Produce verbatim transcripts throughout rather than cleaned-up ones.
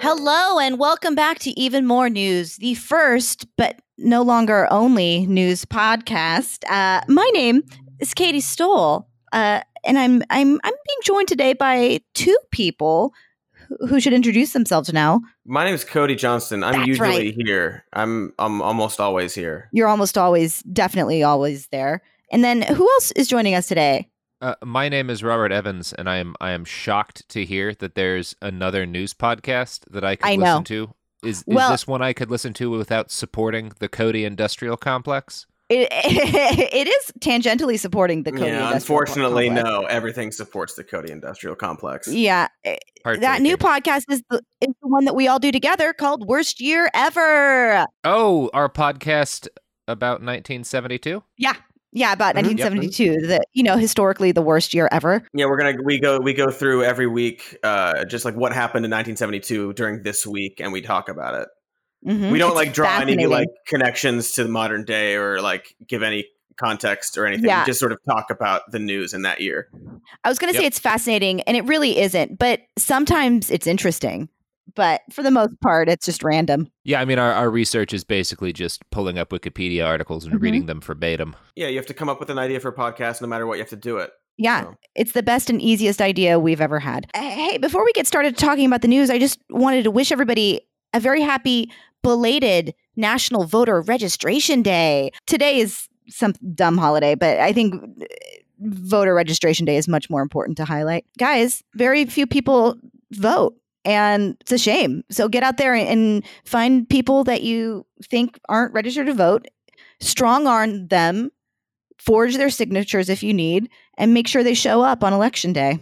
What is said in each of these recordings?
Hello and welcome back to Even More News, the first but no longer only news podcast. Uh, my name is Katie Stoll, uh, and I'm I'm I'm being joined today by two people who, who should introduce themselves now. My name is Cody Johnston. I'm That's usually right. here. I'm I'm almost always here. You're almost always, definitely always there. And then who else is joining us today? Uh, my name is Robert Evans, and I am I am shocked to hear that there's another news podcast that I could I know. listen to. Is, is Well- this one I could listen to without supporting the Cody Industrial Complex? It, it is tangentially supporting the Cody yeah, Industrial unfortunately, Complex. no. Everything supports the Cody Industrial Complex. Yeah, that Heartbreaking. new podcast is the, is the one that we all do together called Worst Year Ever. Oh, our podcast about nineteen seventy-two? Yeah. Yeah, about Mhm. nineteen seventy-two, the you know, historically the worst year ever. Yeah, we're gonna we go we go through every week, uh, just like what happened in nineteen seventy-two during this week, and we talk about it. Mhm. We don't It's like draw any fascinating. like connections to the modern day or like give any context or anything. Yeah. We just sort of talk about the news in that year. I was going to Yep. say it's fascinating, and it really isn't, but sometimes it's interesting. But for the most part, it's just random. Yeah, I mean, our, our research is basically just pulling up Wikipedia articles and Mhm. reading them verbatim. Yeah, you have to come up with an idea for a podcast, no matter what. You have to do it. Yeah, So. it's the best and easiest idea we've ever had. Hey, before we get started talking about the news, I just wanted to wish everybody a very happy, belated National Voter Registration Day. Today is some dumb holiday, but I think uh, voter registration day is much more important to highlight. Guys, very few people vote. And it's a shame. So get out there and, and find people that you think aren't registered to vote, strong arm them, forge their signatures if you need, and make sure they show up on election day.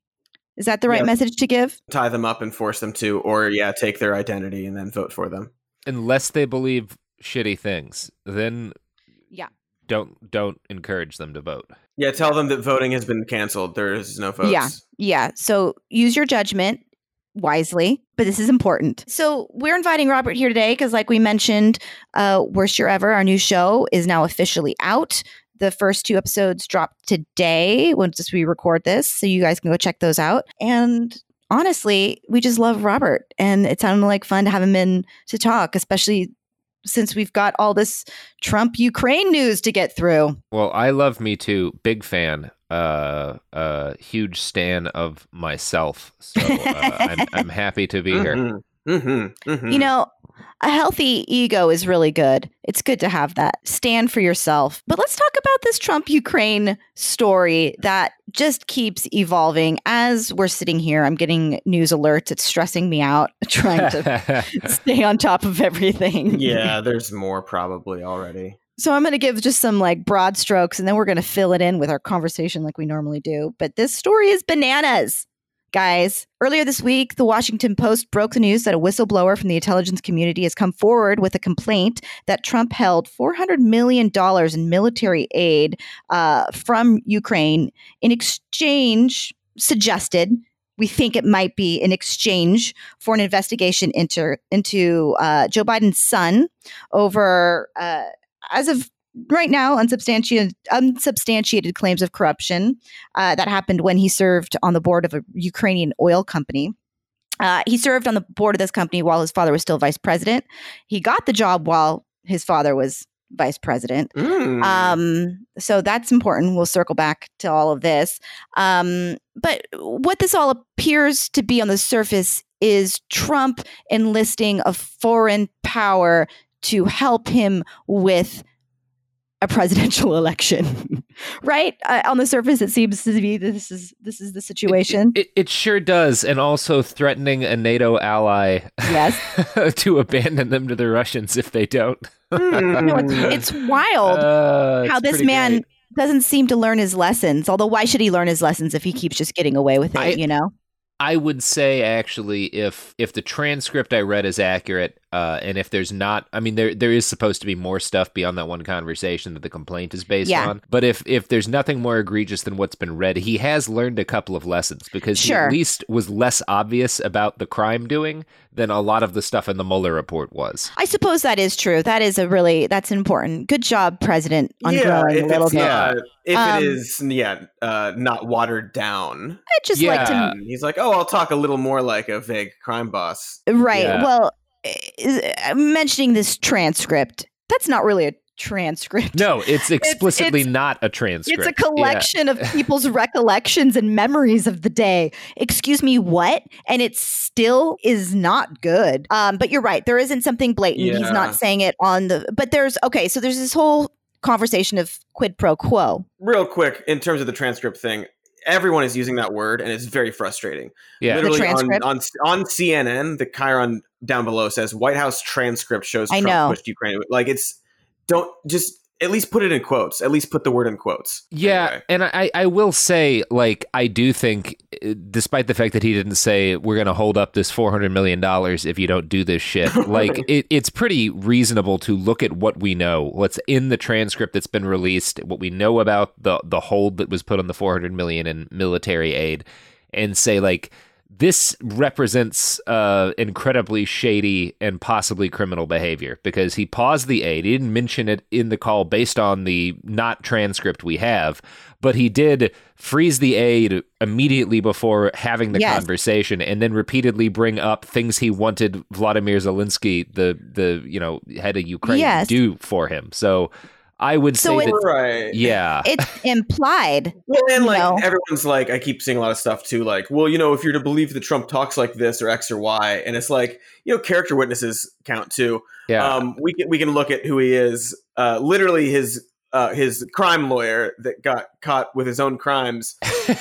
Is that the right Yeah. message to give? Tie them up and force them to, or yeah, take their identity and then vote for them. Unless they believe shitty things, then Yeah. don't don't encourage them to vote. Yeah, tell them that voting has been canceled. There is no votes. Yeah. Yeah. So use your judgment wisely, but this is important. So we're inviting Robert here today because, like we mentioned, uh, Worst Year Ever, our new show, is now officially out. The first two episodes dropped today once we record this, so you guys can go check those out. And honestly, we just love Robert, and it sounded like fun to have him in to talk, especially since we've got all this Trump Ukraine news to get through. Well, I love Me Too. Big fan. Uh, uh, huge stan of myself. So uh, I'm I'm happy to be here. Mm-hmm. Mm-hmm. Mm-hmm. You know, a healthy ego is really good. It's good to have that. Stand for yourself. But let's talk about this Trump Ukraine story that just keeps evolving as we're sitting here. I'm getting news alerts. It's stressing me out trying to stay on top of everything. yeah, there's more probably already. So I'm going to give just some like broad strokes, and then we're going to fill it in with our conversation like we normally do. But this story is bananas, guys. Earlier this week, the Washington Post broke the news that a whistleblower from the intelligence community has come forward with a complaint that Trump held four hundred million dollars in military aid uh, from Ukraine in exchange, suggested, we think it might be in exchange for an investigation into, into uh, Joe Biden's son over... Uh, as of right now, unsubstantiated, unsubstantiated claims of corruption uh, that happened when he served on the board of a Ukrainian oil company. Uh, he served on the board of this company while his father was still vice president. He got the job while his father was vice president. Mm. Um, so that's important. We'll circle back to all of this. Um, but what this all appears to be on the surface is Trump enlisting a foreign power to help him with a presidential election, right? Uh, on the surface, it seems to be that this is this is the situation. It, it, it sure does, and also threatening a NATO ally Yes. to abandon them to the Russians if they don't. Mm. No, it's, it's wild Uh, it's how this pretty man great. doesn't seem to learn his lessons. Although, why should he learn his lessons if he keeps just getting away with it? I- you know. I would say actually, if if the transcript I read is accurate, Uh, and if there's not, I mean, there there is supposed to be more stuff beyond that one conversation that the complaint is based Yeah. on. But if if there's nothing more egregious than what's been read, he has learned a couple of lessons because he Sure. at least was less obvious about the crime doing than a lot of the stuff in the Mueller report was. I suppose that is true. That is a really, that's important. Good job, President, on yeah, growing if a little it's bit. not, if Um, it is, yeah, uh, not watered down. I'd just like to, Yeah. Um, he's like, oh, I'll talk a little more like a vague crime boss. right. Yeah. Well, uh, mentioning this transcript, that's not really a transcript. No, it's explicitly it's- not a transcript. It's a collection of people's recollections and memories of the day. Excuse me, what? And it still is not good. Um, but you're right. There isn't something blatant. He's Yeah. not saying it on the. But there's okay. So there's this whole conversation of quid pro quo. Real quick, in terms of the transcript thing, everyone is using that word, and it's very frustrating. Yeah. The Literally on, transcript? on on C N N, the Chiron down below says White House transcript shows I Trump know. pushed Ukraine. Like it's don't just at least put it in quotes. At least put the word in quotes. Yeah, Anyway. and I, I will say, like, I do think, uh, despite the fact that he didn't say we're going to hold up this four hundred million dollars if you don't do this shit, like, it, it's pretty reasonable to look at what we know, what's in the transcript that's been released, what we know about the the hold that was put on the four hundred million dollars in military aid, and say, like, this represents uh, incredibly shady and possibly criminal behavior because he paused the aid. He didn't mention it in the call based on the not transcript we have, but he did freeze the aid immediately before having the Yes. conversation and then repeatedly bring up things he wanted Vladimir Zelensky, the, the you know, head of Ukraine, Yes. to do for him. So I would So say it- that, right. yeah. It's implied. Well, and you like know. everyone's like, I keep seeing a lot of stuff too. Like, well, you know, if you're to believe that Trump talks like this or X or Y, and it's like, you know, character witnesses count too. yeah. Um, we can we can look at who he is. Uh, literally, his uh, his crime lawyer that got caught with his own crimes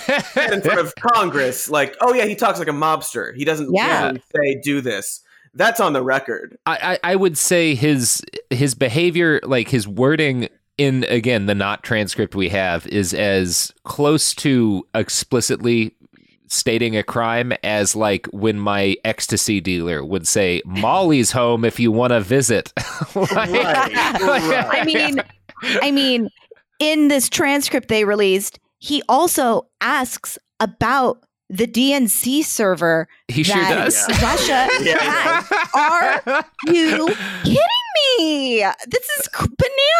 in front of Congress. Like, oh yeah, he talks like a mobster. He doesn't Yeah. literally say do this. That's on the record. I, I I would say his his behavior, like his wording in, again, the not transcript we have, is as close to explicitly stating a crime as like when my ecstasy dealer would say, Molly's home if you want to visit. Like- Right, right. I mean, I mean, in this transcript they released, he also asks about the D N C server He sure that does. Russia Yeah. has. Are you kidding me? This is c-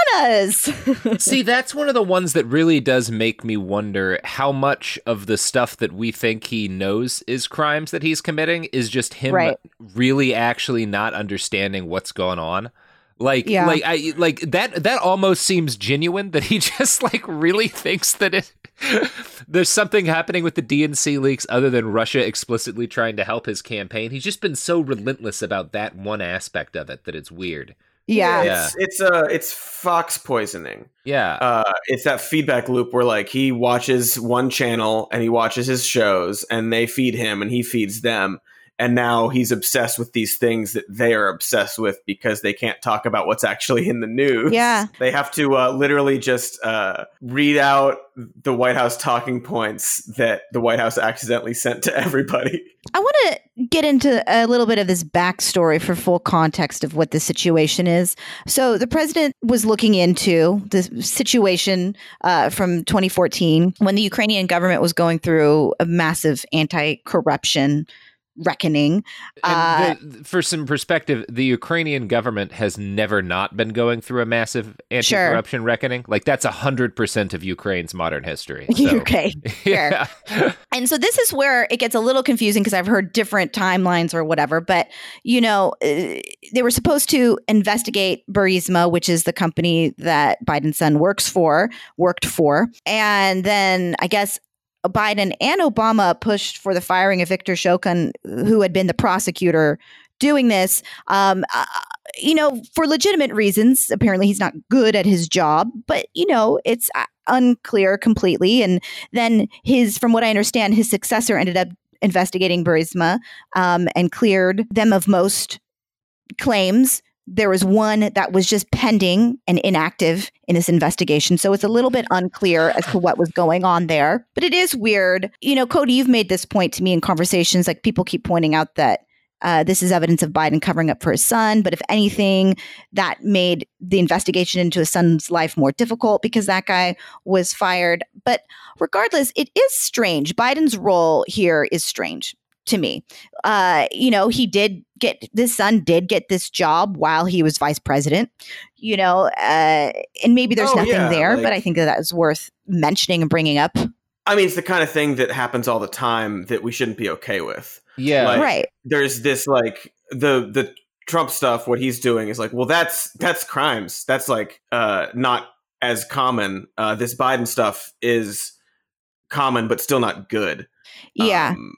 bananas. See, that's one of the ones that really does make me wonder how much of the stuff that we think he knows is crimes that he's committing is just him Right. really actually not understanding what's going on. Like, Yeah. like I like that. That almost seems genuine. That he just like really thinks that it there's something happening with the D N C leaks other than Russia explicitly trying to help his campaign. He's just been so relentless about that one aspect of it that it's weird. yeah. Yeah. It's it's uh it's fox poisoning. Yeah, Uh, it's that feedback loop where like he watches one channel and he watches his shows and they feed him and he feeds them. And now he's obsessed with these things that they are obsessed with because they can't talk about what's actually in the news. Yeah. They have to uh, literally just uh, read out the White House talking points that the White House accidentally sent to everybody. I want to get into a little bit of this backstory for full context of what the situation is. So the president was looking into the situation uh, from twenty fourteen when the Ukrainian government was going through a massive anti-corruption reckoning. Uh, And the, for some perspective, the Ukrainian government has never not been going through a massive anti-corruption reckoning. Like that's a hundred percent of Ukraine's modern history. So, okay. yeah. And so this is where it gets a little confusing because I've heard different timelines or whatever. But, you know, uh, they were supposed to investigate Burisma, which is the company that Biden's son works for, worked for. And then I guess Biden and Obama pushed for the firing of Victor Shokin, who had been the prosecutor doing this, um, uh, you know, for legitimate reasons. Apparently he's not good at his job, but, you know, it's uh, unclear completely. And then his, from what I understand, his successor ended up investigating Burisma um, and cleared them of most claims. There was one that was just pending and inactive in this investigation. So it's a little bit unclear as to what was going on there. But it is weird. You know, Cody, you've made this point to me in conversations. Like people keep pointing out that uh, this is evidence of Biden covering up for his son. But if anything, that made the investigation into his son's life more difficult because that guy was fired. But regardless, it is strange. Biden's role here is strange to me. Uh, you know, he did get, this son did get this job while he was vice president, you know, uh, and maybe there's Oh, nothing yeah, there, like- but I think that that is worth mentioning and bringing up. I mean, it's the kind of thing that happens all the time that we shouldn't be okay with. Yeah. Like, Right. There's this like the the Trump stuff. What he's doing is like, well, that's that's crimes. That's like uh, not as common. Uh, this Biden stuff is common, but still not good. Yeah. Um,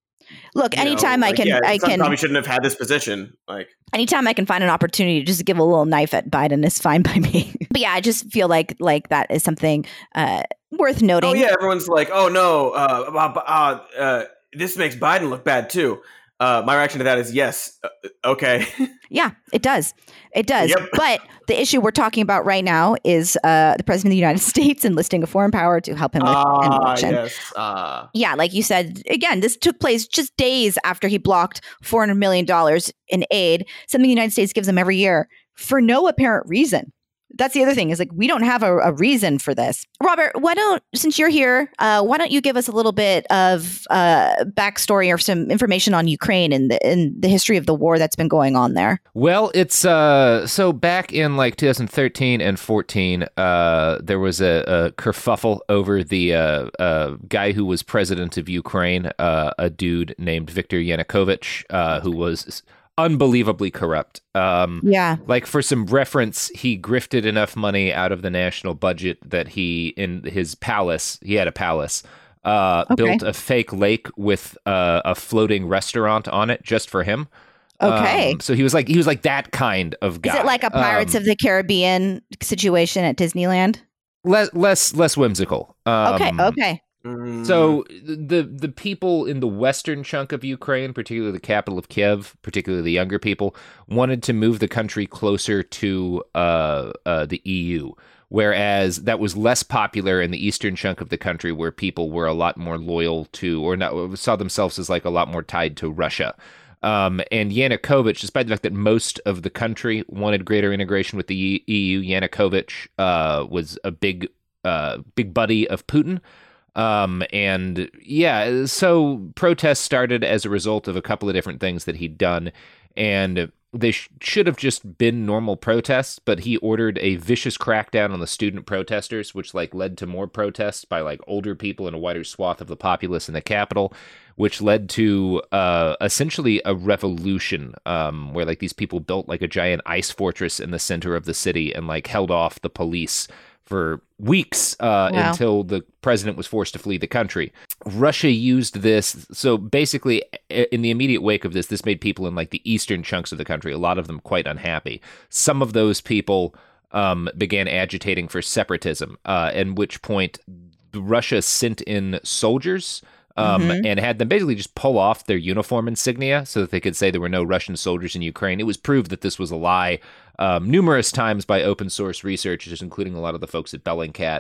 Look, you know, anytime I like, can, yeah, I Trump can, probably shouldn't have had this position. Like, anytime I can find an opportunity to just give a little knife at Biden is fine by me. But yeah, I just feel like like that is something uh, worth noting. oh yeah, everyone's like, oh no, uh, uh, uh, uh, this makes Biden look bad too. Uh, my reaction to that is yes. Uh, okay. Yeah, it does. It does. Yep. But the issue we're talking about right now is uh, the president of the United States enlisting a foreign power to help him with an Ah, election. yes. Uh, Yeah, like you said, again, this took place just days after he blocked four hundred million dollars in aid, something the United States gives him every year for no apparent reason. That's the other thing is like, we don't have a, a reason for this. Robert, why don't, since you're here, uh, why don't you give us a little bit of uh, backstory or some information on Ukraine and the, and the history of the war that's been going on there? Well, it's uh so back in like two thousand thirteen and fourteen, uh there was a, a kerfuffle over the uh, uh guy who was president of Ukraine, uh, a dude named Viktor Yanukovych, uh, who was unbelievably corrupt. Um, Yeah. Like for some reference, he grifted enough money out of the national budget that he, in his palace, he had a palace, uh, Okay. built a fake lake with uh, a floating restaurant on it just for him. Okay. Um, so he was like he was like that kind of guy. Is it like a Pirates Um, of the Caribbean situation at Disneyland? less less less whimsical? Um, Okay. Okay. mm, So the the people in the western chunk of Ukraine, particularly the capital of Kiev, particularly the younger people, wanted to move the country closer to uh, uh, the E U, whereas that was less popular in the eastern chunk of the country, where people were a lot more loyal to, or not, saw themselves as like a lot more tied to Russia. Um, and Yanukovych, despite the fact that most of the country wanted greater integration with the E U, Yanukovych uh, was a big uh, big buddy of Putin. Um, and yeah, so protests started as a result of a couple of different things that he'd done, and they sh- should have just been normal protests, but he ordered a vicious crackdown on the student protesters, which like led to more protests by like older people and a wider swath of the populace in the capital, which led to uh, essentially a revolution, um, where like these people built like a giant ice fortress in the center of the city and like held off the police for weeks uh, Wow. until the president was forced to flee the country. Russia used this. So basically, i- in the immediate wake of this, this made people in like the eastern chunks of the country, a lot of them quite unhappy. Some of those people um, began agitating for separatism, uh, at which point Russia sent in soldiers um, Mhm. and had them basically just pull off their uniform insignia so that they could say there were no Russian soldiers in Ukraine. It was proved that this was a lie um, numerous times by open source researchers, including a lot of the folks at Bellingcat.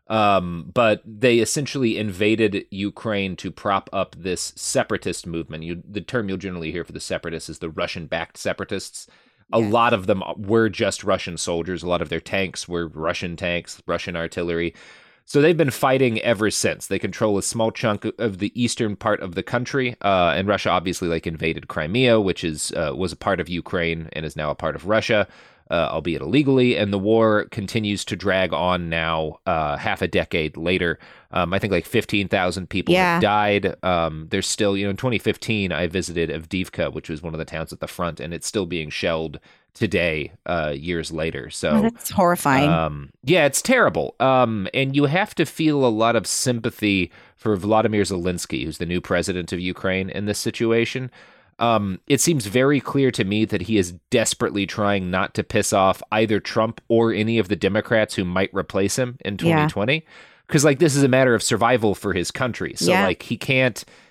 Um, but they essentially invaded Ukraine to prop up this separatist movement. You, the term you'll generally hear for the separatists is the Russian-backed separatists. A Yes. lot of them were just Russian soldiers. A lot of their tanks were Russian tanks, Russian artillery. So they've been fighting ever since. They control a small chunk of the eastern part of the country, uh, and Russia obviously like invaded Crimea, which is uh, was a part of Ukraine and is now a part of Russia, uh, albeit illegally. And the war continues to drag on now, uh, half a decade later. Um, I think like fifteen thousand people Yeah. have died. Um, there's still, you know, in twenty fifteen, I visited Avdiivka, which was one of the towns at the front, and it's still being shelled today, uh, years later. So Oh, that's horrifying. um, yeah, it's terrible. Um, and you have to feel a lot of sympathy for Vladimir Zelensky, who's the new president of Ukraine in this situation. Um, it seems very clear to me that he is desperately trying not to piss off either Trump or any of the Democrats who might replace him in Yeah. twenty twenty. Because like this is a matter of survival for his country. So Yeah. like he can't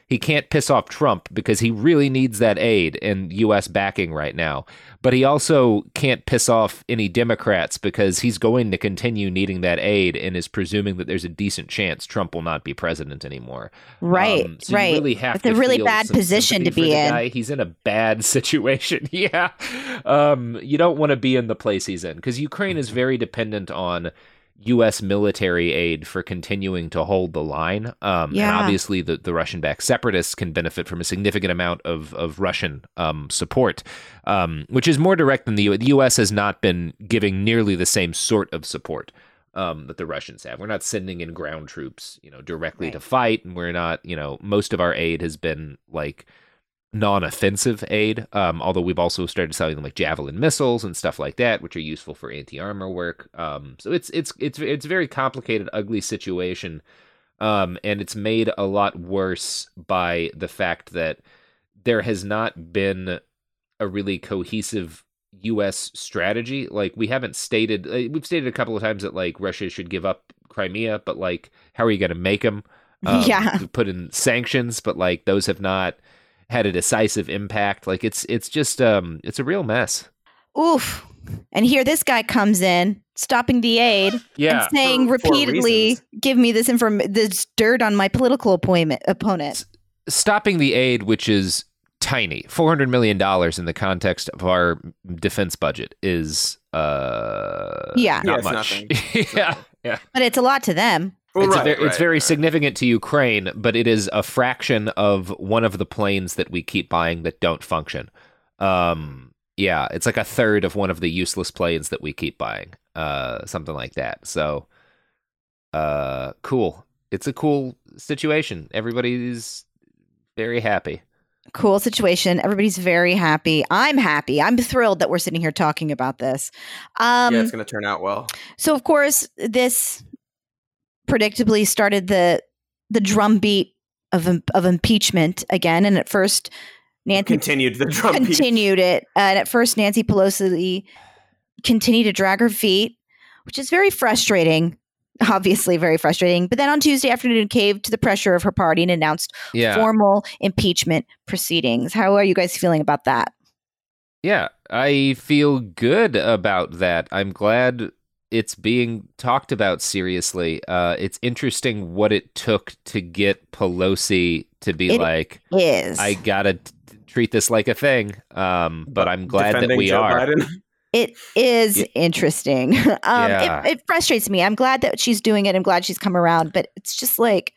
he can't piss off Trump because he really needs that aid and U S backing right now. But he also can't piss off any Democrats because he's going to continue needing that aid and is presuming that there's a decent chance Trump will not be president anymore. Right, um, so right. You really have it's to a really feel bad some position to sympathy be for the in. guy. He's in a bad situation. Yeah. Um, you don't want to be in the place he's in because Ukraine is very dependent on U S military aid for continuing to hold the line. Um, Yeah. And obviously, the, the Russian-backed separatists can benefit from a significant amount of, of Russian um, support, um, which is more direct than the U S. The U S has not been giving nearly the same sort of support um, that the Russians have. We're not sending in ground troops, you know, directly Right. to fight, and we're not, you know, most of our aid has been like non-offensive aid, um, although we've also started selling them like Javelin missiles and stuff like that, which are useful for anti-armor work. Um, so it's it's it's it's a very complicated, ugly situation, um, and it's made a lot worse by the fact that there has not been a really cohesive U S strategy. Like we haven't stated, uh, we've stated a couple of times that like Russia should give up Crimea, but like how are you going to make them? Um, Yeah. we put in sanctions, but like those have not had a decisive impact. Like it's it's just um it's a real mess. Oof. And here this guy comes in, stopping the aid Yeah, and saying for- for repeatedly, reasons. give me this inform this dirt on my political appointment opponent. stopping the aid, which is tiny, four hundred million dollars in the context of our defense budget, is uh Yeah. not Yeah, it's much. nothing. It's yeah, nothing. yeah. But it's a lot to them. Well, it's, a right, ver- it's right, very right. significant to Ukraine, but it is a fraction of one of the planes that we keep buying that don't function. Um, yeah, it's like a third of one of the useless planes that we keep buying, uh, something like that. So, uh, cool. It's a cool situation. Everybody's very happy. Cool situation. Everybody's very happy. I'm happy. I'm thrilled that we're sitting here talking about this. Um, yeah, it's going to turn out well. So, of course, this predictably started the the drumbeat of im- of impeachment again. And at first, Nancy Continued the drum beat. continued it. And at first, Nancy Pelosi continued to drag her feet, which is very frustrating. Obviously, very frustrating. But then on Tuesday afternoon, caved to the pressure of her party and announced Yeah. formal impeachment proceedings. How are you guys feeling about that? Yeah, I feel good about that. I'm glad it's being talked about seriously. Uh, it's interesting what it took to get Pelosi to be It like, Is I gotta t- treat this like a thing. Um, but I'm glad that Defending we Joe are. Biden. It is Yeah. interesting. um, Yeah. it, it frustrates me. I'm glad that she's doing it. I'm glad she's come around, but it's just like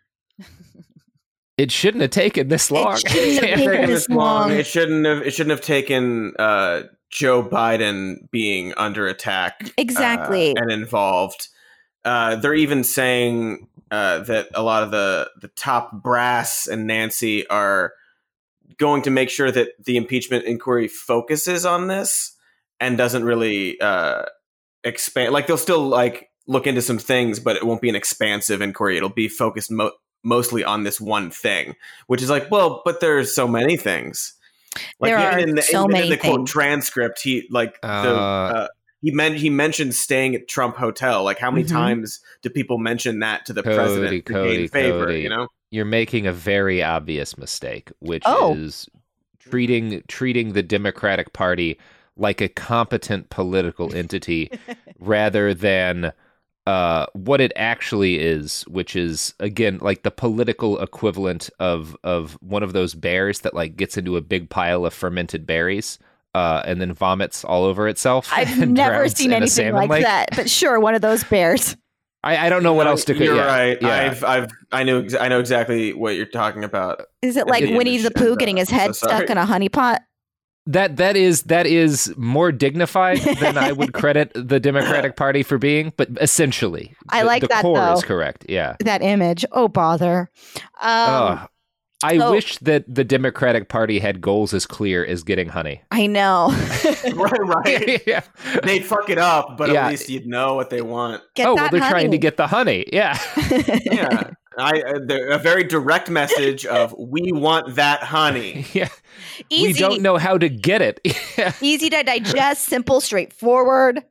It shouldn't have taken this long. shouldn't have It's taken taken this this long. long. It shouldn't have. It shouldn't have taken uh, Joe Biden being under attack Exactly. uh, and involved. Uh, they're even saying uh, that a lot of the the top brass and Nancy are going to make sure that the impeachment inquiry focuses on this and doesn't really uh, expand. Like they'll still like look into some things, but it won't be an expansive inquiry. It'll be focused mo- mostly on this one thing, which is like, well, but there's so many things. Like There even are in the, so even many in the quote things. transcript, he like the Uh, uh, he meant he mentioned staying at Trump Hotel. Like how many Mhm. times do people mention that to the Cody, president to Cody, gain favor? Cody. You know, You're making a very obvious mistake, which Oh. is treating treating the Democratic Party like a competent political entity rather than uh, what it actually is, which is again like the political equivalent of of one of those bears that like gets into a big pile of fermented berries uh, and then vomits all over itself. I've and never drowns seen in a anything salmon like lake. that, but sure, one of those bears. I, I don't know what else to. You're yeah, right. Yeah. I've I've I know ex- I know exactly what you're talking about. Is it like the Winnie image the Pooh and, getting uh, his I'm head so sorry. stuck in a honey pot? That that is that is more dignified than I would credit the Democratic Party for being, but essentially, I the, like the that, core though. is correct. Yeah. That image. Oh, bother. Um, Ugh. I so- wish that the Democratic Party had goals as clear as getting honey. I know. right, right. yeah. They'd fuck it up, but Yeah. at least you'd know what they want. Get oh, that well, they're honey. trying to get the honey. Yeah. Yeah, I uh, the- a very direct message of we want that honey. yeah. Easy. We don't know how to get it. Yeah. Easy to digest, simple, straightforward.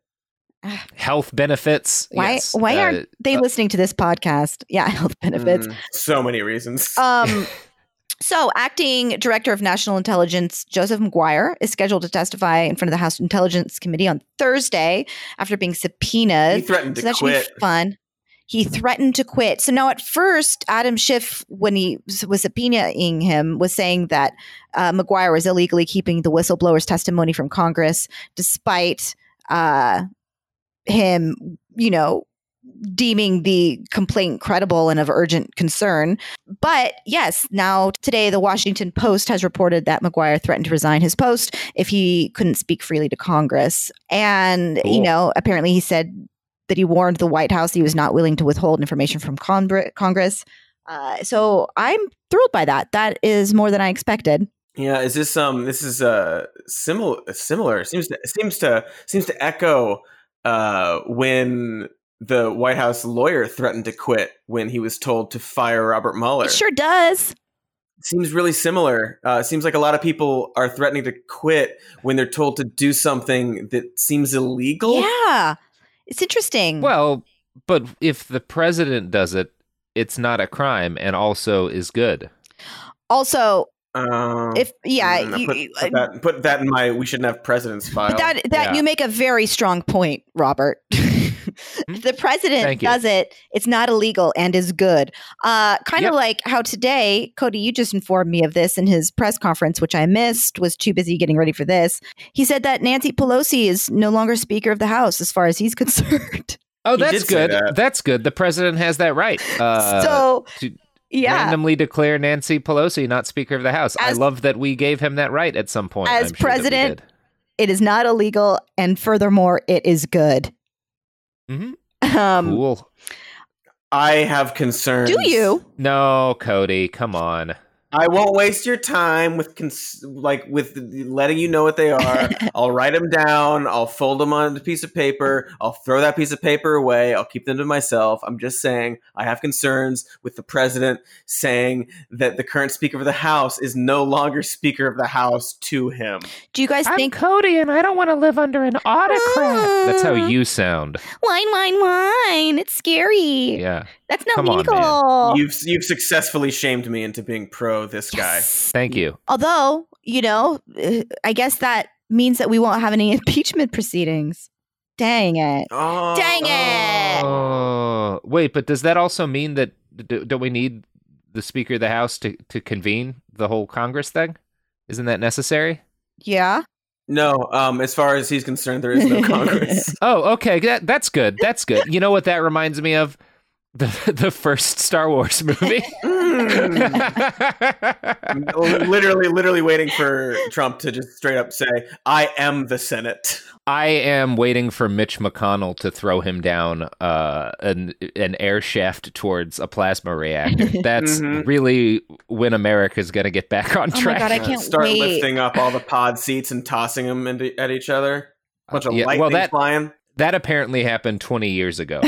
Health benefits. Why? Yes. Why Uh, aren't they listening to this podcast? Yeah, health benefits. Mm, so many reasons. Um, So, acting director of national intelligence Joseph Maguire is scheduled to testify in front of the House Intelligence Committee on Thursday after being subpoenaed. He threatened so to that quit. should be fun. He threatened to quit. So now, at first, Adam Schiff, when he was subpoenaing him, was saying that uh, Maguire was illegally keeping the whistleblower's testimony from Congress, despite uh, him, you know, deeming the complaint credible and of urgent concern. But yes, now today, the Washington Post has reported that Maguire threatened to resign his post if he couldn't speak freely to Congress. And, Cool. you know, apparently he said that he warned the White House he was not willing to withhold information from Congre- Congress. Uh, so I'm thrilled by that. That is more than I expected. Yeah, is this um this is uh similar similar seems to seems to seems to echo uh when the White House lawyer threatened to quit when he was told to fire Robert Mueller. It sure does. Seems really similar. Uh, seems like a lot of people are threatening to quit when they're told to do something that seems illegal. Yeah. It's interesting. Well, but if the president does it, it's not a crime and also is good. Also, Um, if yeah, mm, you, put, you- put that put that in my we shouldn't have presidents file. but that that Yeah. you make a very strong point, Robert. If the president Thank you. does it, it's not illegal and is good. Uh, kind Yep. of like how today, Cody, you just informed me of this in his press conference, which I missed, was too busy getting ready for this. He said that Nancy Pelosi is no longer Speaker of the House as far as he's concerned. Oh, He that's did say good. that. That's good. The president has that right. Uh, so, to yeah. randomly declare Nancy Pelosi not Speaker of the House. As- I love that we gave him that right at some point. as I'm sure that we president, did. It is not illegal, and furthermore, it is good. Mhm. Um, Cool. I have concerns. do you? No, Cody, come on. I won't waste your time with cons- like with letting you know what they are. I'll write them down. I'll fold them on a piece of paper. I'll throw that piece of paper away. I'll keep them to myself. I'm just saying I have concerns with the president saying that the current Speaker of the House is no longer Speaker of the House to him. Do you guys think Cody, and I don't want to live under an autocrat. That's how you sound. wine, wine, wine? It's scary. Yeah. That's not Come on, legal. You've you've successfully shamed me into being pro this guy. Yes. Thank you. Although, you know, uh, I guess that means that we won't have any impeachment proceedings. Dang it. Oh, Dang it. Oh, wait, but does that also mean that do, don't we need the Speaker of the House to, to convene the whole Congress thing? Isn't that necessary? Yeah. No, um, as far as he's concerned, there is no Congress. Oh, okay. That, that's good. That's good. You know what that reminds me of? The the first Star Wars movie. I'm literally, literally waiting for Trump to just straight up say, "I am the Senate." I am waiting for Mitch McConnell to throw him down uh, an an air shaft towards a plasma reactor. That's Mhm. really when America's going to get back on Oh my track. God, I Uh, can't start wait. lifting up all the pod seats and tossing them into, at each other. A bunch of Yeah, well, lightning that- flying. That apparently happened twenty years ago.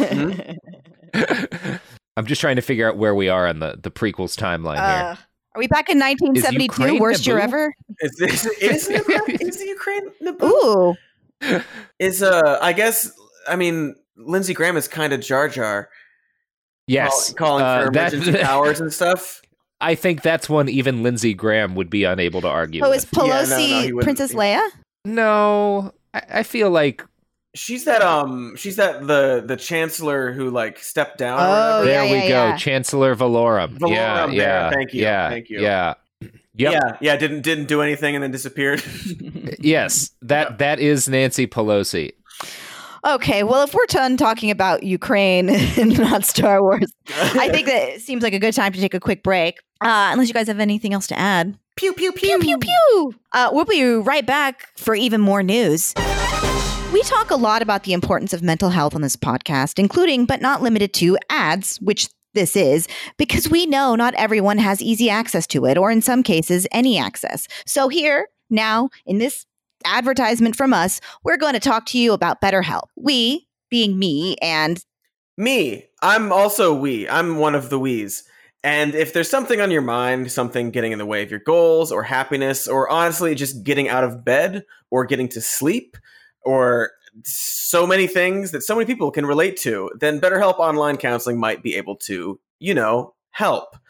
I'm just trying to figure out where we are on the, the prequels timeline here. Uh, are we back in nineteen seventy-two? Ukraine Worst year Naboo? ever? Is is is, Ukraine- is the Ukraine Naboo? Ooh. Is uh? I guess I mean Lindsey Graham is kind of Jar Jar. Yes. call- calling uh, for that- emergency powers and stuff. I think that's one even Lindsey Graham would be unable to argue Oh, with. is Pelosi Yeah, no, no, he wouldn't. Princess Leia? No, I, I feel like She's that um. She's that the the chancellor who like stepped down. or Oh, whatever. there yeah, we yeah, go, yeah. Chancellor Valorum. Valorum, yeah, there. yeah, Thank you, yeah, thank you. Yeah, yep. Yeah, yeah. Didn't didn't do anything and then disappeared. Yes, that that is Nancy Pelosi. Okay, well, if we're done talking about Ukraine and not Star Wars, I think that it seems like a good time to take a quick break. Uh, unless you guys have anything else to add. pew pew Pew, pew, pew. Uh, we'll be right back for even more news. We talk a lot about the importance of mental health on this podcast, including but not limited to ads, which this is, because we know not everyone has easy access to it, or in some cases, any access. So here, now, in this advertisement from us, we're going to talk to you about BetterHelp. We, being me and Me, I'm also we. I'm one of the we's. And if there's something on your mind, something getting in the way of your goals or happiness, or honestly just getting out of bed or getting to sleep, or so many things that so many people can relate to, then BetterHelp Online Counseling might be able to, you know, help.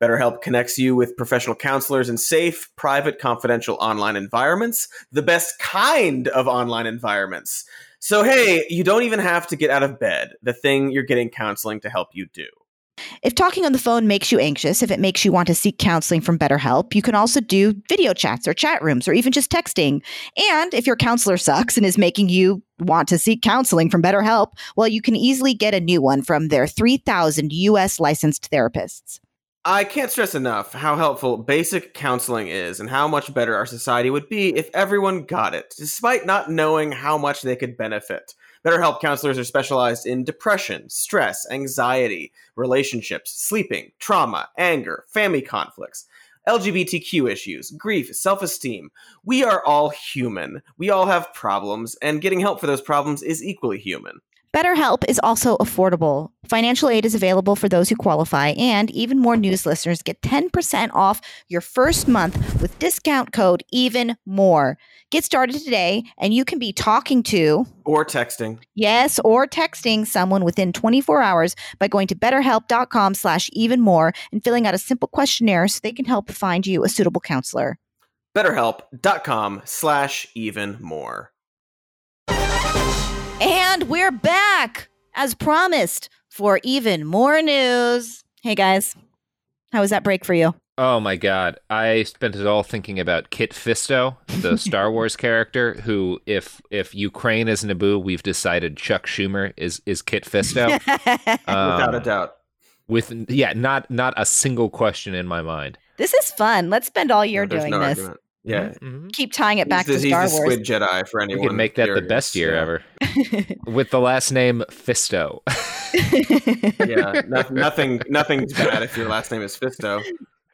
BetterHelp connects you with professional counselors in safe, private, confidential online environments, the best kind of online environments. So, hey, you don't even have to get out of bed, the thing you're getting counseling to help you do. If talking on the phone makes you anxious, if it makes you want to seek counseling from BetterHelp, you can also do video chats or chat rooms or even just texting. And if your counselor sucks and is making you want to seek counseling from BetterHelp, well, you can easily get a new one from their three thousand U S licensed therapists. I can't stress enough how helpful basic counseling is and how much better our society would be if everyone got it, despite not knowing how much they could benefit. BetterHelp counselors are specialized in depression, stress, anxiety, relationships, sleeping, trauma, anger, family conflicts, L G B T Q issues, grief, self-esteem. We are all human. We all have problems, and getting help for those problems is equally human. BetterHelp is also affordable. Financial aid is available for those who qualify, and even more news listeners get ten percent off your first month with discount code EVENMORE. Get started today, and you can be talking to... Or texting. Yes, or texting someone within twenty-four hours by going to betterhelp.com slash evenmore and filling out a simple questionnaire so they can help find you a suitable counselor. BetterHelp.com slash evenmore. And we're back, as promised, for even more news. Hey, guys. How was that break for you? Oh, my God. I spent it all thinking about Kit Fisto, the Star Wars character, who, if if Ukraine is Naboo, we've decided Chuck Schumer is, is Kit Fisto. um, Without a doubt. With Yeah, not, not a single question in my mind. This is fun. Let's spend all year No, doing no this. Argument. Yeah. Mm-hmm. Keep tying it back he's the, to Star he's the Wars. Squid Jedi for anyone. We can make that curious. the best year yeah. ever. With the last name Fisto. yeah, no, nothing nothing's bad if your last name is Fisto.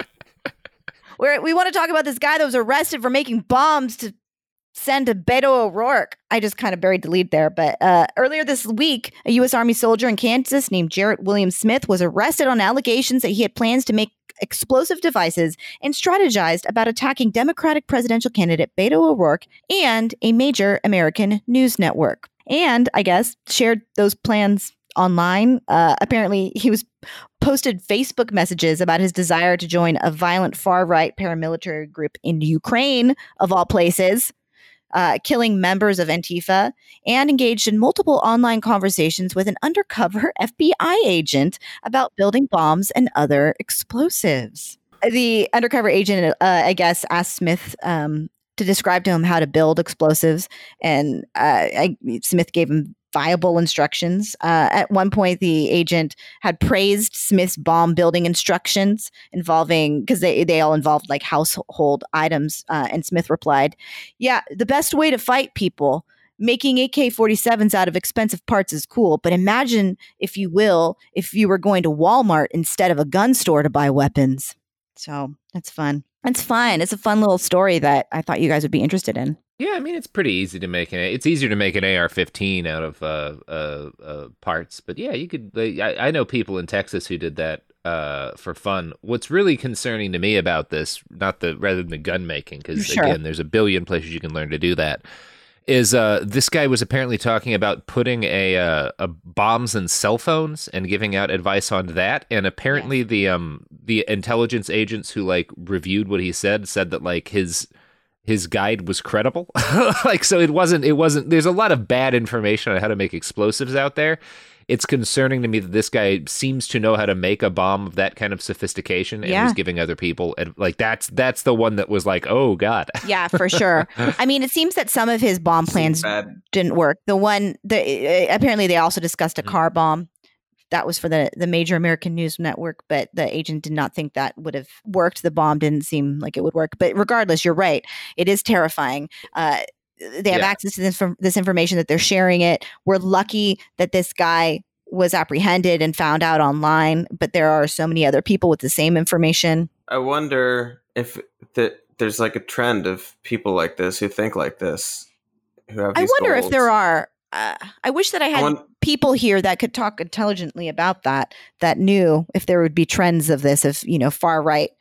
We're, we want to talk about this guy that was arrested for making bombs to send to Beto O'Rourke. I just kind of buried the lead there. But uh, earlier this week, a U S Army soldier in Kansas named Jarrett William Smith was arrested on allegations that he had plans to make explosive devices and strategized about attacking Democratic presidential candidate Beto O'Rourke and a major American news network. And I guess shared those plans online. Uh, apparently, he was posted Facebook messages about his desire to join a violent far-right paramilitary group in Ukraine, of all places, uh, killing members of Antifa, and engaged in multiple online conversations with an undercover F B I agent about building bombs and other explosives. The undercover agent, uh, I guess, asked Smith um, to describe to him how to build explosives, and uh, I, Smith gave him viable instructions. Uh, at one point, the agent had praised Smith's bomb building instructions involving, because they, they all involved like household items. Uh, and Smith replied, yeah, the best way to fight people, making A K forty-sevens out of expensive parts is cool. But imagine, if you will, if you were going to Walmart instead of a gun store to buy weapons. So that's fun. It's fun. It's a fun little story that I thought you guys would be interested in. Yeah, I mean, it's pretty easy to make an. It's easier to make an A R fifteen out of uh, uh, uh, parts, but yeah, you could. I, I know people in Texas who did that uh, for fun. What's really concerning to me about this, not the rather than the gun making, because Sure. again, there's a billion places you can learn to do that. Is uh, this guy was apparently talking about putting a, uh, a bombs in cell phones and giving out advice on that, and apparently Yes. the um the intelligence agents who like reviewed what he said said that like his. his guide was credible. Like, so it wasn't, it wasn't, there's a lot of bad information on how to make explosives out there. It's concerning to me that this guy seems to know how to make a bomb of that kind of sophistication and Yeah. was giving other people, and like, that's, that's the one that was like, oh God. Yeah, for sure. I mean, it seems that some of his bomb plans Bad. didn't work. The one, the uh, apparently they also discussed a car bomb. That was for the, the major American news network, but the agent did not think that would have worked. The bomb didn't seem like it would work. But regardless, you're right. It is terrifying. Uh, they have Yeah. access to this, this information that they're sharing it. We're lucky that this guy was apprehended and found out online, but there are so many other people with the same information. I wonder if that there's like a trend of people like this who think like this, who have. I These wonder goals. if there are. Uh, I wish that I had I want- people here that could talk intelligently about that, that knew if there would be trends of this, of, you know, far right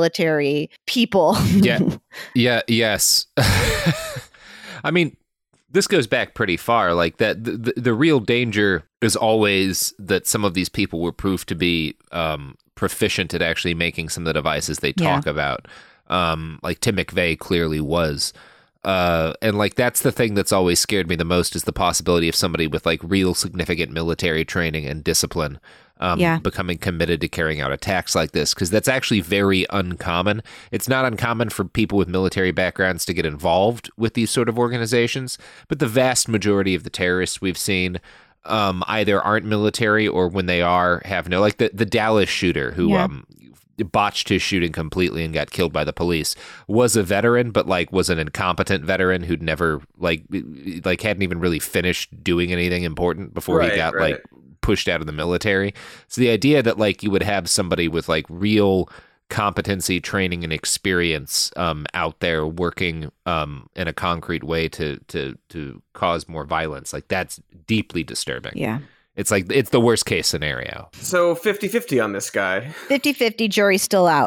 paramilitary people. Yeah. Yeah. Yes. I mean, this goes back pretty far. Like that, the, the, the real danger is always that some of these people were proved to be um, proficient at actually making some of the devices they talk Yeah. about. Um, like Tim McVeigh clearly was. Uh, and like that's the thing that's always scared me the most is the possibility of somebody with like real significant military training and discipline um, Yeah. becoming committed to carrying out attacks like this, because that's actually very uncommon. It's not uncommon for people with military backgrounds to get involved with these sort of organizations, but the vast majority of the terrorists we've seen um, either aren't military or when they are have no, like the, the Dallas shooter who Yeah. um, botched his shooting completely and got killed by the police was a veteran, but like was an incompetent veteran who'd never like like hadn't even really finished doing anything important before Right, he got right. like pushed out of the military. So the idea that like you would have somebody with like real competency, training, and experience um, out there working um, in a concrete way to to to cause more violence, like that's deeply disturbing. Yeah. It's like it's the worst case scenario. So fifty-fifty on this guy. fifty-fifty, jury's still out.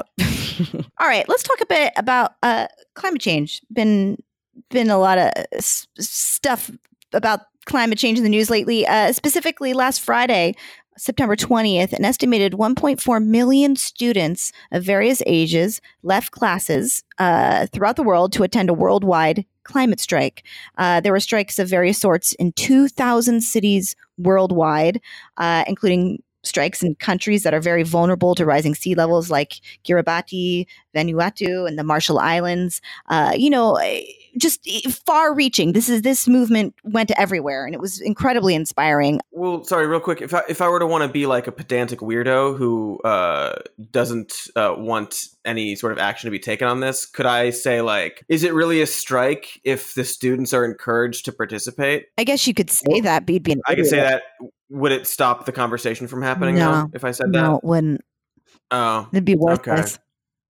All right, let's talk a bit about uh, climate change. Been been a lot of s- stuff about climate change in the news lately. Uh, specifically, last Friday, September twentieth, an estimated one point four million students of various ages left classes uh, throughout the world to attend a worldwide climate strike. Uh, there were strikes of various sorts in two thousand cities worldwide, uh, including strikes in countries that are very vulnerable to rising sea levels like Kiribati, Vanuatu, and the Marshall Islands. Uh, you know, just far reaching. This is this movement went everywhere, and it was incredibly inspiring. Well, sorry, real quick. If I, if I were to want to be like a pedantic weirdo who uh, doesn't uh, want any sort of action to be taken on this, could I say, like, is it really a strike if the students are encouraged to participate? I guess you could say that, but you'd be an I could say idiot. that. Would it stop the conversation from happening, No. though, if I said No, that? it wouldn't. Oh, It'd be worthless.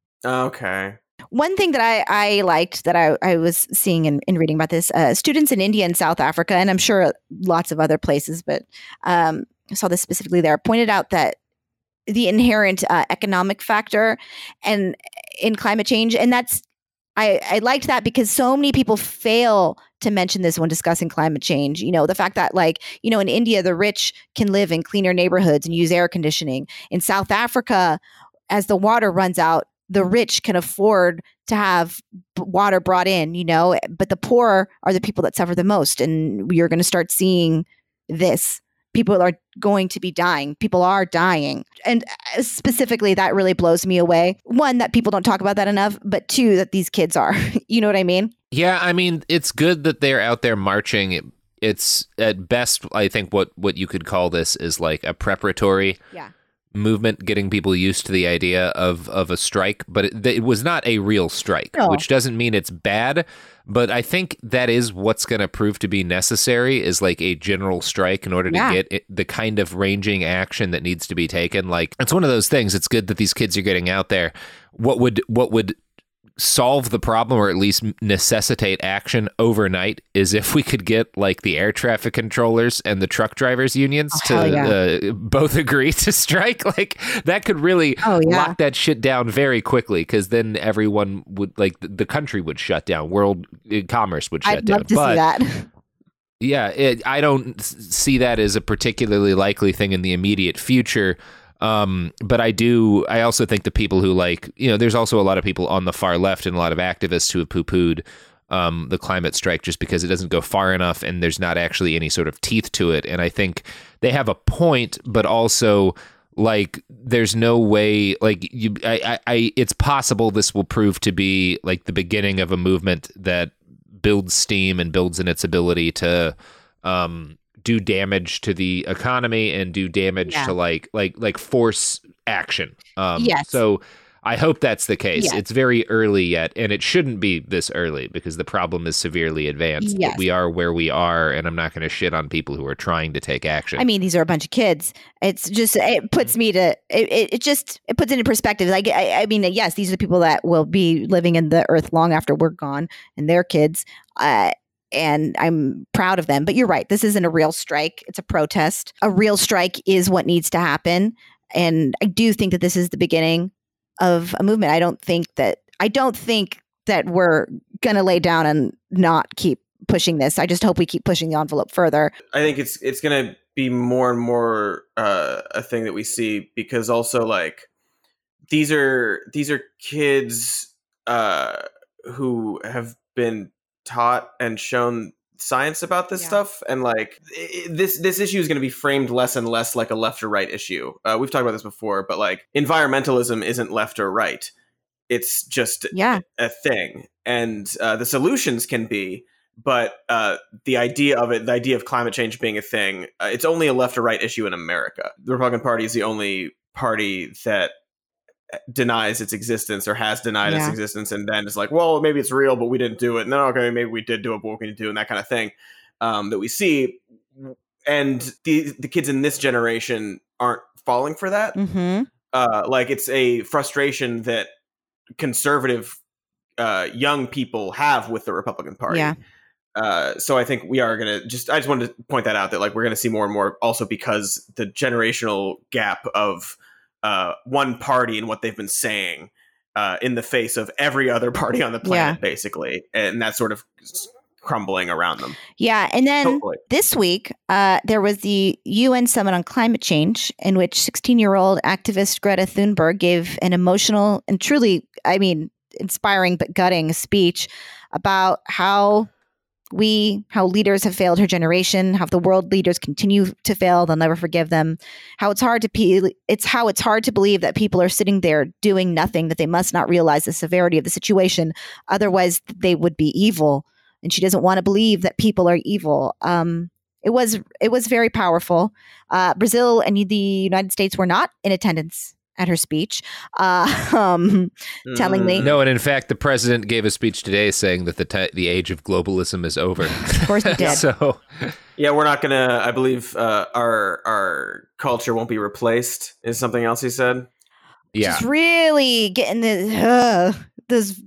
okay. One thing that I, I liked that I, I was seeing and, and reading about this, uh, students in India and South Africa, and I'm sure lots of other places, but um, I saw this specifically there, pointed out that the inherent uh, economic factor and in climate change, and that's I, I liked that because so many people fail to mention this when discussing climate change. You know, the fact that, like, you know, in India, the rich can live in cleaner neighborhoods and use air conditioning. In South Africa, as the water runs out, the rich can afford to have b- water brought in, you know, but the poor are the people that suffer the most. And you're going to start seeing this. People are going to be dying. People are dying. And uh, specifically, that really blows me away. One, that people don't talk about that enough, but two, that these kids are. You know what I mean? Yeah, I mean, it's good that they're out there marching. It, it's at best, I think, what, what you could call this is like a preparatory Yeah. movement, getting people used to the idea of, of a strike. But it, it was not a real strike, No. which doesn't mean it's bad. But I think that is what's going to prove to be necessary is like a general strike in order Yeah. to get it, the kind of ranging action that needs to be taken. Like, it's one of those things. It's good that these kids are getting out there. What would what would solve the problem, or at least necessitate action overnight, is if we could get like the air traffic controllers and the truck drivers unions Oh, to hell yeah. uh, both agree to strike. Like, that could really Oh, yeah. lock that shit down very quickly, because then everyone would, like, the country would shut down, world uh, commerce would shut I'd down. love to But see that. yeah, it, I don't s- see that as a particularly likely thing in the immediate future. Um, but I do, I also think the people who, like, you know, there's also a lot of people on the far left and a lot of activists who have poo-pooed um, the climate strike just because it doesn't go far enough and there's not actually any sort of teeth to it. And I think they have a point, but also, like, there's no way, like, you, I, I, I, it's possible this will prove to be like the beginning of a movement that builds steam and builds in its ability to, um, do damage to the economy and do damage Yeah. to like like like force action. Um, Yes. So I hope that's the case. Yes. It's very early yet, and it shouldn't be this early because the problem is severely advanced. Yes. But we are where we are, and I'm not going to shit on people who are trying to take action. I mean, these are a bunch of kids. It's just, it puts me to, it, it, it just, it puts it into perspective. Like, I, I mean, yes, these are the people that will be living in the earth long after we're gone, and their kids. Uh, and I'm proud of them. But you're right. This isn't a real strike. It's a protest. A real strike is what needs to happen. And I do think that this is the beginning of a movement. I don't think that, I don't think that we're going to lay down and not keep pushing this. I just hope we keep pushing the envelope further. I think it's it's going to be more and more uh, a thing that we see, because also like these are these are kids uh, who have been taught and shown science about this yeah. stuff, and like it, this this issue is going to be framed less and less like a left or right issue. Uh, we've talked about this before, but like environmentalism isn't left or right. It's just yeah. a, a thing, and uh, the solutions can be, but uh, the idea of it, the idea of climate change being a thing, uh, it's only a left or right issue in America. The Republican Party is the only party that denies its existence or has denied yeah. its existence, and then it's like, well, maybe it's real, but we didn't do it. And then, okay, maybe we did do it, but what can you do? And that kind of thing um, that we see. And the the kids in this generation aren't falling for that. Mm-hmm. Uh, like it's a frustration that conservative uh, young people have with the Republican Party. Yeah. Uh, so I think we are going to just, I just wanted to point that out, that like we're going to see more and more also because the generational gap of uh, one party and what they've been saying uh, in the face of every other party on the planet, yeah. basically. And that's sort of crumbling around them. Yeah. And then Hopefully. this week, uh, there was the U N Summit on Climate Change, in which sixteen-year-old activist Greta Thunberg gave an emotional and truly, I mean, inspiring but gutting speech about how we, how leaders have failed her generation, how the world leaders continue to fail, they'll never forgive them, how it's hard to pe- it's how it's hard to believe that people are sitting there doing nothing, that they must not realize the severity of the situation, otherwise they would be evil. And she doesn't want to believe that people are evil. Um, it was it was very powerful. Uh, Brazil and the United States were not in attendance at her speech, uh, um, mm. tellingly. No, and in fact, the president gave a speech today saying that the te- the age of globalism is over. Of course he did. So, yeah, we're not gonna. I believe uh, our our culture won't be replaced. Is something else he said? Yeah, just really getting the uh, this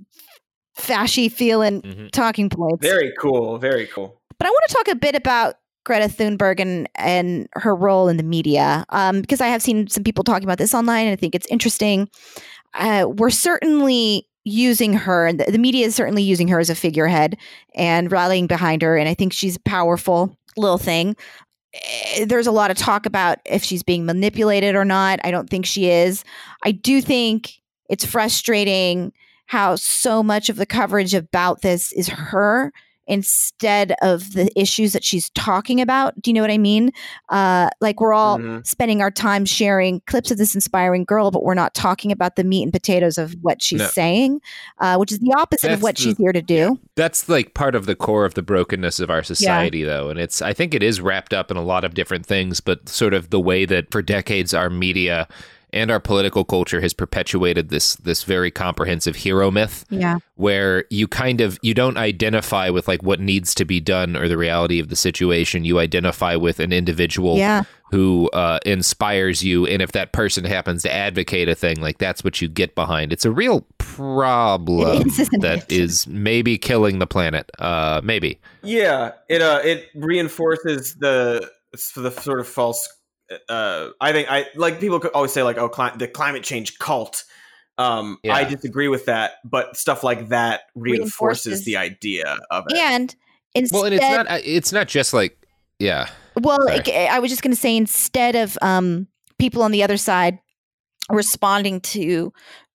fashy feeling mm-hmm. talking points. Very cool. Very cool. But I want to talk a bit about Greta Thunberg and, and her role in the media, um, because I have seen some people talking about this online, and I think it's interesting. Uh, we're certainly using her, and the, the media is certainly using her as a figurehead and rallying behind her, and I think she's a powerful little thing. There's a lot of talk about if she's being manipulated or not. I don't think she is. I do think it's frustrating how so much of the coverage about this is her instead of the issues that she's talking about. Do you know what I mean? Uh, like we're all mm-hmm. spending our time sharing clips of this inspiring girl, but we're not talking about the meat and potatoes of what she's no. saying, uh, which is the opposite that's of what the, she's here to do. That's like part of the core of the brokenness of our society, yeah. though. And it's, I think it is wrapped up in a lot of different things, but sort of the way that for decades our media and our political culture has perpetuated this this very comprehensive hero myth, yeah. where you kind of, you don't identify with like what needs to be done or the reality of the situation. You identify with an individual yeah. who uh, inspires you. And if that person happens to advocate a thing, like that's what you get behind. It's a real problem is, that it? is maybe killing the planet. Uh, maybe. Yeah, it uh, it reinforces the, the sort of false Uh, I think I like people could always say like, oh, cli- the climate change cult. Um, yeah. I disagree with that, but stuff like that reinforces, reinforces the idea of it. And instead, well, and it's not it's not just like, yeah. Well, like, I was just going to say, instead of um, people on the other side responding to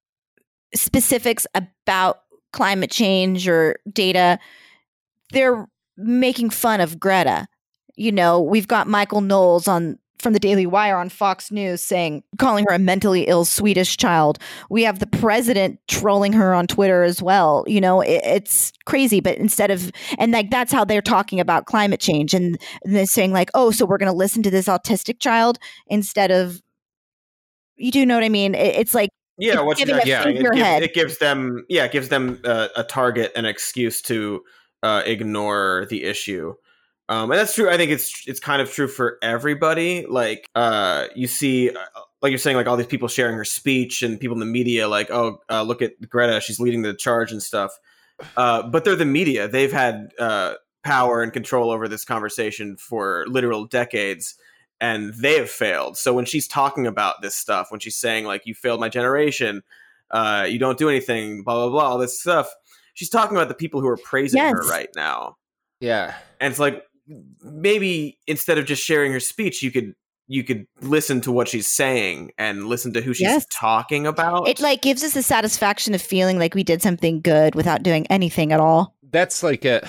specifics about climate change or data, they're making fun of Greta. You know, we've got Michael Knowles on from the Daily Wire on Fox News saying, calling her a mentally ill Swedish child. We have the president trolling her on Twitter as well. You know, it, it's crazy, but instead of, and like, that's how they're talking about climate change. And, and they're saying like, oh, so we're going to listen to this autistic child instead of, you do know what I mean? It, it's like, yeah, what's giving that? a Yeah, it gives, gives, it gives them, yeah, it gives them uh, a target, an excuse to uh, ignore the issue. Um, and that's true. I think it's it's kind of true for everybody. Like, uh, you see, uh, like you're saying, like all these people sharing her speech and people in the media, like, oh, uh, look at Greta, she's leading the charge and stuff. Uh, but they're the media. They've had uh, power and control over this conversation for literal decades, and they have failed. So when she's talking about this stuff, when she's saying, like, you failed my generation, uh, you don't do anything, blah, blah, blah, all this stuff, she's talking about the people who are praising yes. her right now. Yeah. And it's like, maybe instead of just sharing her speech, you could you could listen to what she's saying and listen to who she's Yes. talking about. It like gives us the satisfaction of feeling like we did something good without doing anything at all. That's like a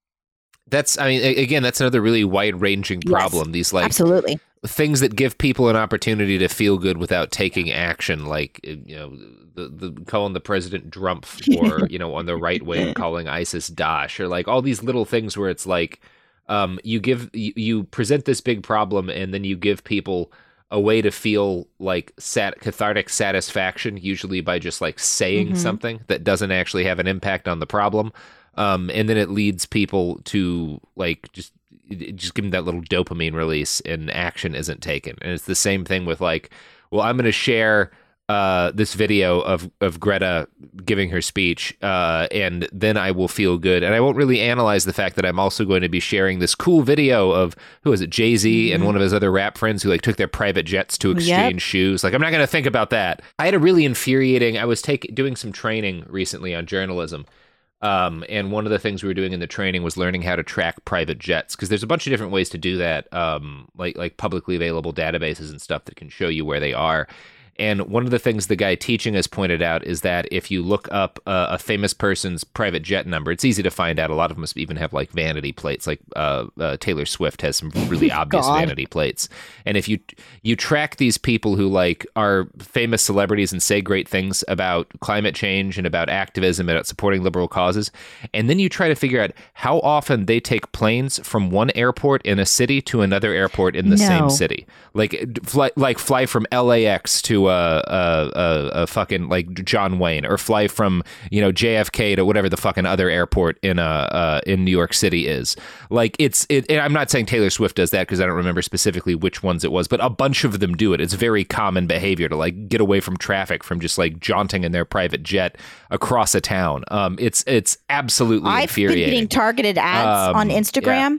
that's I mean a- again that's another really wide-ranging problem. Yes, These like absolutely. things that give people an opportunity to feel good without taking action, like you know the, the calling the president Drumpf, or you know on the right wing calling ISIS Daesh, or like all these little things where it's like um, you give you, you present this big problem and then you give people a way to feel like sat- cathartic satisfaction, usually by just like saying Mhm. something that doesn't actually have an impact on the problem, um, and then it leads people to like just just give them that little dopamine release and action isn't taken. And it's the same thing with like, well, I'm going to share uh, this video of, of Greta giving her speech, uh, and then I will feel good. And I won't really analyze the fact that I'm also going to be sharing this cool video of, who is it, Jay-Z Mhm. and one of his other rap friends who like took their private jets to Yep. exchange shoes. Like, I'm not going to think about that. I had a really infuriating, I was take, doing some training recently on journalism. Um, and one of the things we were doing in the training was learning how to track private jets, because there's a bunch of different ways to do that, um, like like publicly available databases and stuff that can show you where they are. And one of the things the guy teaching us pointed out is that if you look up uh, a famous person's private jet number, it's easy to find out. A lot of them even have like vanity plates, like uh, uh, Taylor Swift has some really obvious God. vanity plates. And if you you track these people who like are famous celebrities and say great things about climate change and about activism and about supporting liberal causes, and then you try to figure out how often they take planes from one airport in a city to another airport in the No. same city, like fly, like fly from L A X to a, a, a, a fucking like John Wayne, or fly from you know J F K to whatever the fucking other airport in uh, uh in New York City is. Like it's it. And I'm not saying Taylor Swift does that because I don't remember specifically which ones it was, but a bunch of them do it. It's very common behavior to like get away from traffic from just like jaunting in their private jet across a town. Um, it's it's absolutely I've been infuriating. getting targeted ads Um, on Instagram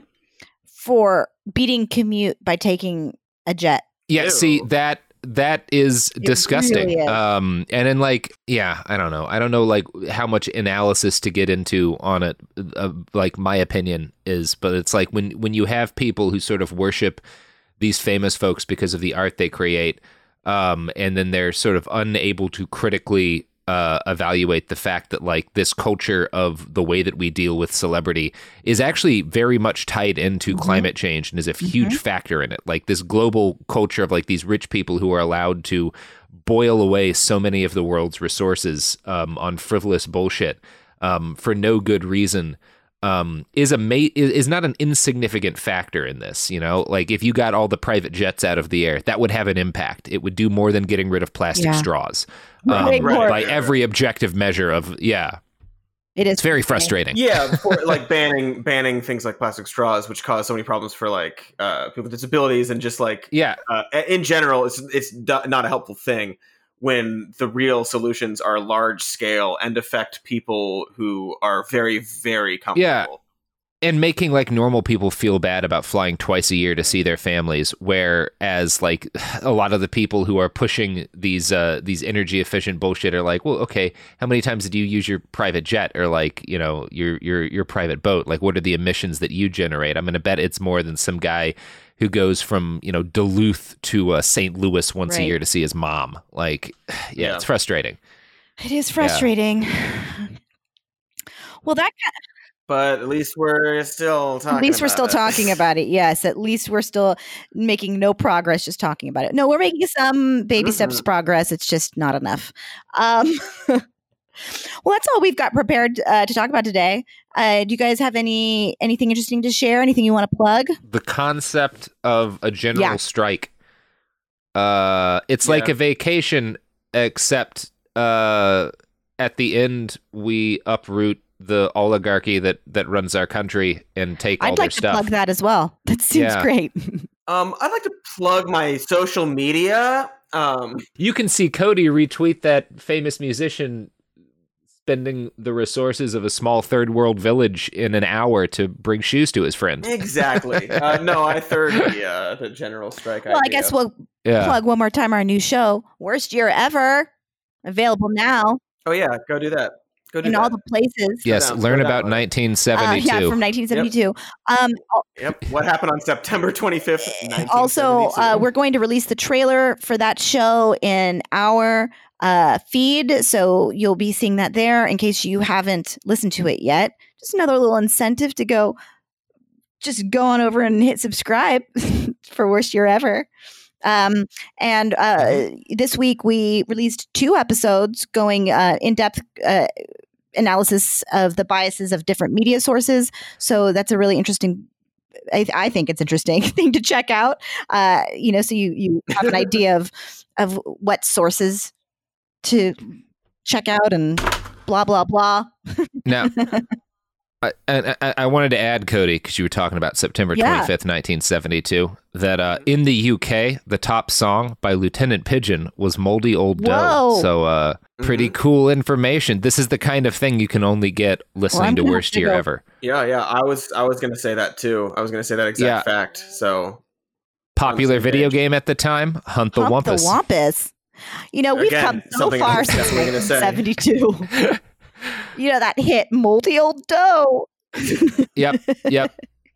for beating commute by taking a jet. Yeah, Ew. see that that is disgusting. really is. Um, and then like, yeah, I don't know. I don't know like how much analysis to get into on it. Uh, like my opinion is, but it's like when when you have people who sort of worship these famous folks because of the art they create, um, and then they're sort of unable to critically uh, evaluate the fact that like this culture of the way that we deal with celebrity is actually very much tied into Mhm. climate change and is a huge Mhm. factor in it. Like this global culture of like these rich people who are allowed to boil away so many of the world's resources um, on frivolous bullshit um, for no good reason. Um, is a ma- is, is not an insignificant factor in this, you know. Like if you got all the private jets out of the air, that would have an impact. It would do more than getting rid of plastic Yeah. straws, um, Way more. by every objective measure of yeah. It is It's very frustrating. Yeah, for like banning banning things like plastic straws, which cause so many problems for like uh, people with disabilities, and just like Yeah, uh, in general, it's it's do- not a helpful thing when the real solutions are large scale and affect people who are very very comfortable. Yeah. and making like normal people feel bad about flying twice a year to see their families, whereas like a lot of the people who are pushing these uh, these energy efficient bullshit are like, well, okay, how many times did you use your private jet or like you know your your your private boat? Like, what are the emissions that you generate? I'm going to bet it's more than some guy who goes from you know Duluth to uh, Saint Louis once a Right. year to see his mom. Like, yeah, Yeah. it's frustrating. It is frustrating. Well, that kind But at least we're still talking. at least we're about still it. talking about it. Yes, at least we're still making no progress just talking about it. No, we're making some baby steps Mhm. progress. It's just not enough. Um, well, that's all we've got prepared uh, to talk about today. Uh, do you guys have any anything interesting to share? Anything you want to plug? The concept of a general Yeah. strike. Uh, it's like Yeah. a vacation, except uh, at the end we uproot the oligarchy that that runs our country and take all I'd their like to stuff. plug that as well. That seems Yeah. great. Um, I'd like to plug my social media. Um, You can see Cody retweet that famous musician spending the resources of a small third world village in an hour to bring shoes to his friend. exactly. uh, no, I third the uh, the general strike. Well, I idea. guess we'll Yeah. plug one more time our new show, Worst Year Ever, available now. Oh yeah, go do that. Go do in that. all the places. Yes, down, learn slow about down. nineteen Uh, seventy-two. yeah, from nineteen seventy-two. Um, Yep. What happened on September twenty-fifth, nineteen seventy-two? also, uh, we're going to release the trailer for that show in our uh, feed. So you'll be seeing that there in case you haven't listened to it yet. Just another little incentive to go, just go on over and hit subscribe for Worst Year Ever. Um, and uh, this week we released two episodes going uh, in-depth uh, analysis of the biases of different media sources. So that's a really interesting, I, I think it's interesting thing to check out. Uh, you know, so you you have an idea of of what sources to check out and blah blah blah. Now, I, I, I wanted to add, Cody, because you were talking about September Yeah. twenty-fifth, nineteen seventy-two, that uh, in the U K, the top song by Lieutenant Pigeon was Moldy Old Whoa. Dough. So uh, pretty Mhm. cool information. This is the kind of thing you can only get listening I'm to gonna Worst have to Year go- Ever. Yeah, yeah. I was I was gonna say that too. I was gonna say that exact Yeah. fact. So Popular same video page. game at the time, Hunt the Hump Wumpus. the Wampus. You know, we've Again, come so something I far was since definitely gonna say. seventy-two. You know, that hit Moldy Old Dough. Yep, yep.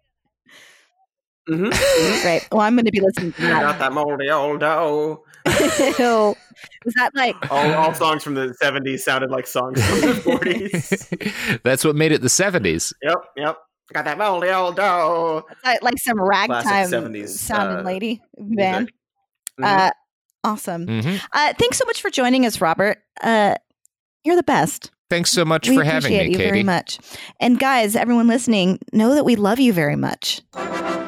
mhm, mhm. Right. Well, I'm going to be listening to Got that. that moldy old dough. Ew. Was that like, All, all songs from the seventies sounded like songs from the forties. That's what made it the seventies. Yep, yep. Got that moldy old dough. like, like some ragtime seventies, sounding uh, lady band? Mhm. Uh, awesome. hmm Uh, thanks so much for joining us, Robert. Uh, you're the best. Thanks so much We for having appreciate me, you Katie. very much. And guys, everyone listening, know that we love you very much.